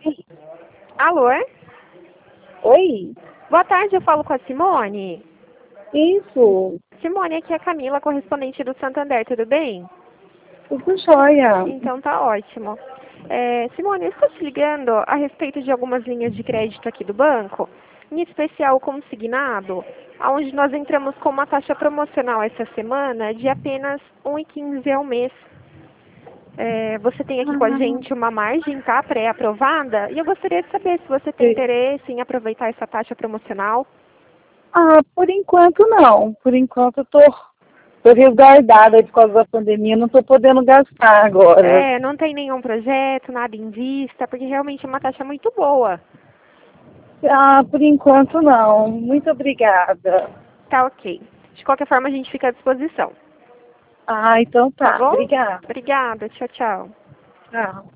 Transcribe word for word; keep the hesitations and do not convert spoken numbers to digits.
Alô? Oi? Boa tarde, eu falo com a Simone. Isso, Simone, aqui é a Camila, correspondente do Santander, tudo bem? tudo jóia. Então tá ótimo. É, Simone, eu estou te ligando a respeito de algumas linhas de crédito aqui do banco, em especial o consignado, onde nós entramos com uma taxa promocional essa semana de apenas um real e quinze centavos ao mês. É, você tem aqui com a Ah, gente uma margem, tá, pré-aprovada, e eu gostaria de saber se você tem sim. interesse em aproveitar essa taxa promocional. Ah, por enquanto não. Por enquanto eu tô, tô resguardada por causa da pandemia, não tô podendo gastar agora. É, não tem nenhum projeto, nada em vista, porque realmente é uma taxa muito boa. Ah, por enquanto não. Muito obrigada. Tá ok. De qualquer forma, a gente fica à disposição. Ah, então Tá tá. bom? Obrigada. Obrigada. Tchau, tchau. Tchau.